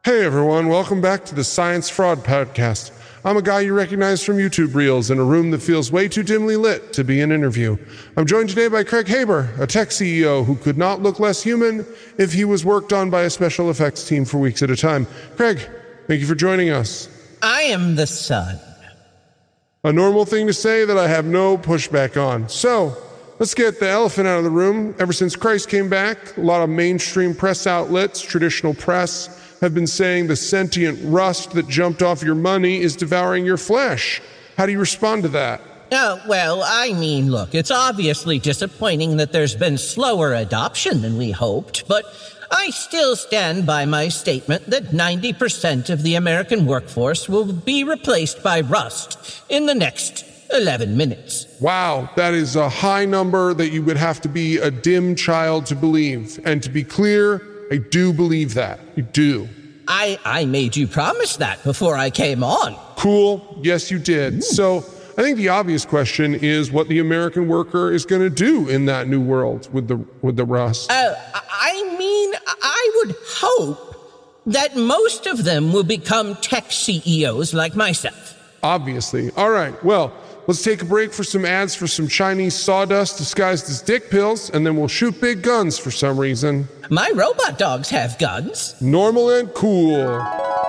Hey everyone, welcome back to the Science Fraud Podcast. I'm a guy you recognize from YouTube Reels in a room that feels way too dimly lit to be an interview. I'm joined today by Craig Haber, a tech CEO who could not look less human if he was worked on by a special effects team for weeks at a time. Craig, thank you for joining us. I am the sun. A normal thing to say that I have no pushback on. So, let's get the elephant out of the room. Ever since Christ came back, a lot of mainstream press outlets, traditional press, have been saying the sentient rust that jumped off your money is devouring your flesh. How do you respond to that? Oh, well, I mean, look, it's obviously disappointing that there's been slower adoption than we hoped, but I still stand by my statement that 90% of the American workforce will be replaced by rust in the next 11 minutes. Wow, that is a high number that you would have to be a dim child to believe. And to be clear, I do believe that. You do. I made you promise that before I came on. Cool. Yes, you did. So I think the obvious question is what the American worker is going to do in that new world with the rust. I mean, I would hope that most of them will become tech CEOs like myself. Obviously. All right. Well, let's take a break for some ads for some Chinese sawdust disguised as dick pills, and then we'll shoot big guns for some reason. My robot dogs have guns. Normal and cool.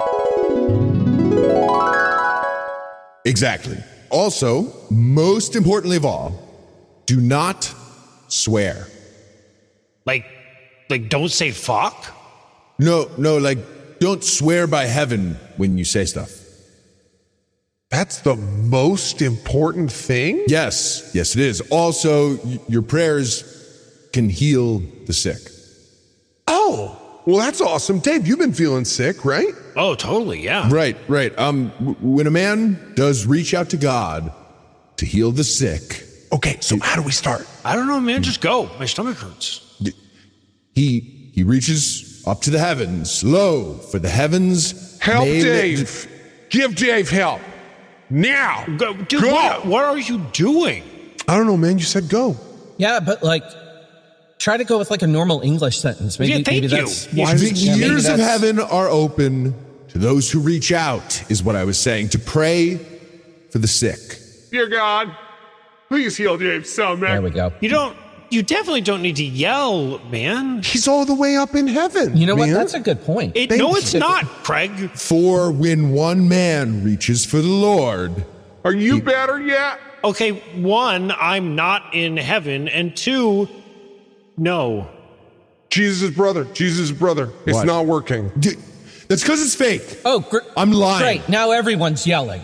Exactly. Also, most importantly of all, do not swear. Like don't say fuck? No, like, don't swear by heaven when you say stuff. That's the most important thing? Yes, it is. Also, your prayers can heal the sick. Oh, well, that's awesome. Dave, you've been feeling sick, right? Oh, totally, yeah. Right. When a man does reach out to God to heal the sick. Okay, so how do we start? I don't know, man. Just go. My stomach hurts. He reaches up to the heavens. Lo, for the heavens. Help Dave. Give Dave help. Now. Dude, go. What are you doing? I don't know, man. You said go. Yeah, but try to go with a normal English sentence. Maybe that's why the ears of heaven are open to those who reach out, is what I was saying, to pray for the sick. Dear God, please heal Dave's stomach. There we go. You definitely don't need to yell, man. He's all the way up in heaven. You know what? That's a good point. No, it's not, Craig. For when one man reaches for the Lord. Are you better yet? Okay, 1, I'm not in heaven, and 2, no. Jesus' brother. It's What? not working. That's because it's fake. Oh, I'm lying. Great. Now everyone's yelling.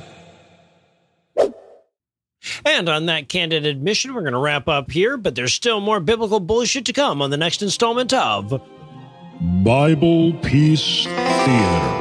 And on that candid admission, we're going to wrap up here, but there's still more biblical bullshit to come on the next installment of Bible Peace Theater.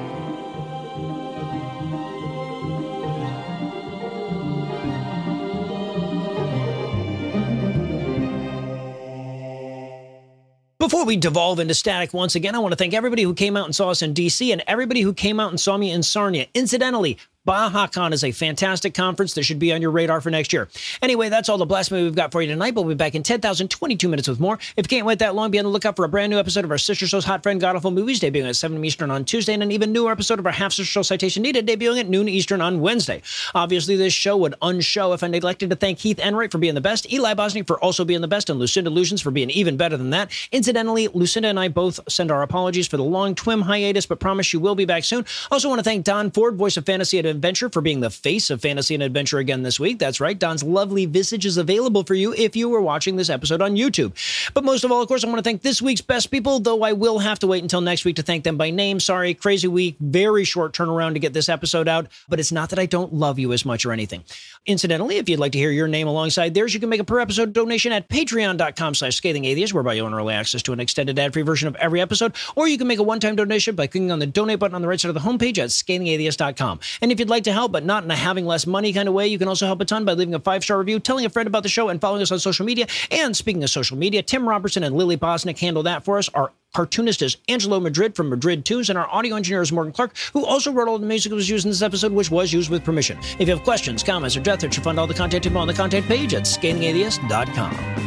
Before we devolve into static once again, I want to thank everybody who came out and saw us in DC and everybody who came out and saw me in Sarnia. Incidentally, BajaCon is a fantastic conference that should be on your radar for next year. Anyway, that's all the blasphemy we've got for you tonight, but we'll be back in 10,022 minutes with more. If you can't wait that long, be on the lookout for a brand new episode of our sister show's Hot Friend God Awful Movies, debuting at 7 Eastern on Tuesday, and an even newer episode of our half-sister show Citation Needed, debuting at noon Eastern on Wednesday. Obviously, this show would unshow if I neglected to thank Heath Enright for being the best, Eli Bosnick for also being the best, and Lucinda Illusions for being even better than that. Incidentally, Lucinda and I both send our apologies for the long twim hiatus, but promise you will be back soon. Also want to thank Don Ford, voice of Fantasy and Adventure, for being the face of Fantasy and Adventure again this week. That's right, Don's lovely visage is available for you if you were watching this episode on YouTube. But most of all, of course, I want to thank this week's best people, though I will have to wait until next week to thank them by name. Sorry, crazy week, very short turnaround to get this episode out, but it's not that I don't love you as much or anything. Incidentally, if you'd like to hear your name alongside theirs, you can make a per episode donation at patreon.com/scathingatheist, whereby you'll earn early access to an extended ad-free version of every episode, or you can make a one-time donation by clicking on the donate button on the right side of the homepage at scathingatheist.com. And if you'd like to help, but not in a having less money kind of way, you can also help a ton by leaving a 5-star review, telling a friend about the show, and following us on social media. And speaking of social media, Tim Robertson and Lily Bosnick handle that for us. Our cartoonist is Angelo Madrid from Madrid Tunes, and our audio engineer is Morgan Clark, who also wrote all the music that was used in this episode, which was used with permission. If you have questions, comments, or death threats, you'll find all the content info on the content page at scathingatheist.com.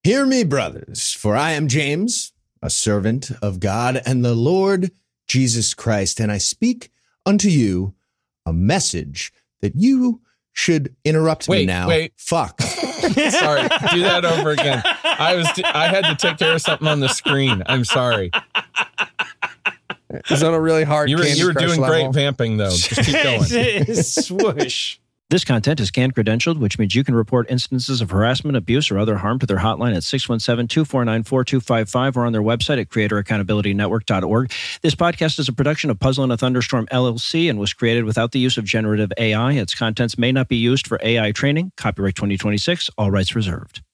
Hear me, brothers, for I am James, a servant of God and the Lord Jesus Christ, and I speak unto you a message that you should interrupt me now. Fuck. Sorry, do that over again. I had to take care of something on the screen. I'm sorry. It's on a really hard. You were doing great vamping though. Just keep going. Swoosh. This content is scanned credentialed, which means you can report instances of harassment, abuse, or other harm to their hotline at 617-249-4255 or on their website at creatoraccountabilitynetwork.org. This podcast is a production of Puzzle and a Thunderstorm LLC and was created without the use of generative AI. Its contents may not be used for AI training. Copyright 2026, all rights reserved.